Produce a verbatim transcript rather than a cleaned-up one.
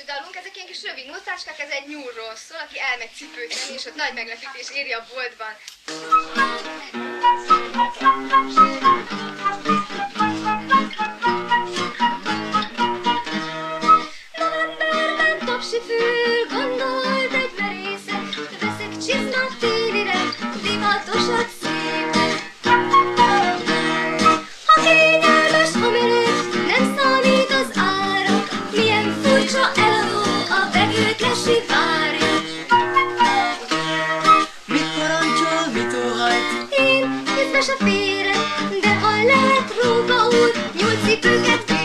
dalunk, ezek ilyen kis rövid nótáskák, ez egy nyúlról szól, aki elmegy cipőt venni, és ott nagy meglepetés éri a boltban. Novemberben tapsi fül, gondolt egy merészet, veszek csizmát télire, divatosat szépet. Ha kényelmes a meleg, nem számít az ára, milyen furcsa eladó, a vevőt lesivárja. Mit parancsol, mit óhajt? Én üzbe se férek, de ha lehet róka úr, nyúlcipőket